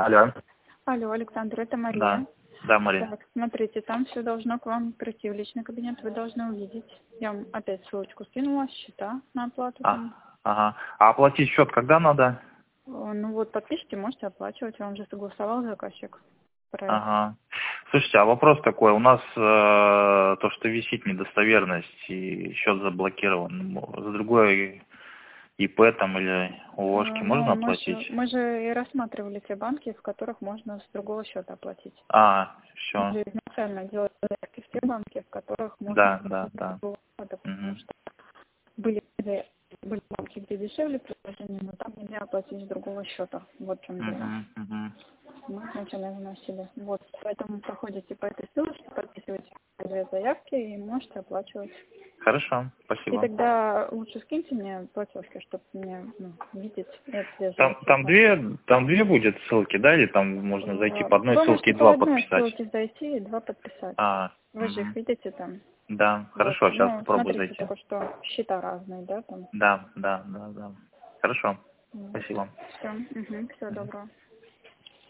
Алло. Алло, Александр, это Мария. Да. Да, Мария. Так, смотрите, там все должно к вам прийти в личный кабинет, вы должны увидеть. Я вам опять ссылочку скинула, счета на оплату. Там. Ага. А оплатить счет когда надо? Ну вот, подпишите, можете оплачивать, вам же согласовал заказчик. Проект. Ага. Слушайте, а вопрос такой, у нас то, что висит недостоверность и счет заблокирован, за другой ИП там или ООшки можно оплатить? Мы же и рассматривали те банки, в которых можно с другого счета оплатить. Все. Мы же изначально делали заявки в те банки, в которых можно оплатить с другого счета, потому что были банки, где дешевле предложения, но там нельзя оплатить с другого счета. Вот в чем дело. Мы сначала вносили. Вот, поэтому проходите по этой ссылочке, подписывайте две заявки и можете оплачивать. Хорошо, спасибо. И тогда лучше скиньте мне платежки, чтобы мне видеть и отслеживать. Там две будет ссылки, да, или там можно зайти по одной Вы ссылке и можете по два одной подписать? ссылке зайти и два подписать. Вы же их видите там. Да, хорошо, сейчас попробую смотрите, зайти. только что счета разные, да, там. Да. Хорошо, спасибо. Все, всего доброго.